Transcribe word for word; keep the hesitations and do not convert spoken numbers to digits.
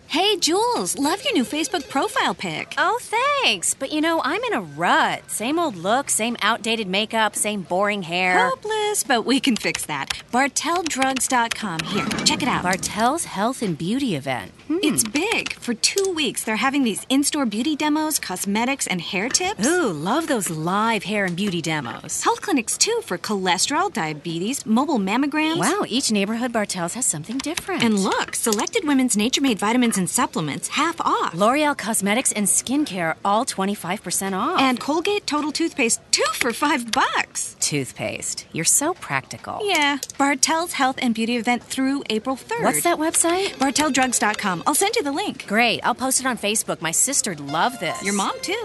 Hey, Jules, love your new Facebook profile pic. Oh, thanks. But you know, I'm in a rut. Same old look, same outdated makeup, same boring hair. Hopeless, but we can fix that. Bartell Drugs dot com. Here, check it out. Bartell's Health and Beauty event. Hmm. It's big. For two weeks, they're having these in-store beauty demos, cosmetics, and hair tips. Ooh, love those live hair and beauty demos. Health clinics, too, for cholesterol, diabetes, mobile mammograms. Wow, each neighborhood Bartell's has something different. And look, selected women's Nature-Made vitamins and supplements, half off. L'Oreal Cosmetics and Skincare, all twenty-five percent off. And Colgate Total Toothpaste, two for five bucks. Toothpaste. You're so practical. Yeah. Bartell's Health and Beauty event through April third. What's that website? Bartell Drugs dot com. I'll send you the link. Great. I'll post it on Facebook. My sister'd love this. Your mom, too.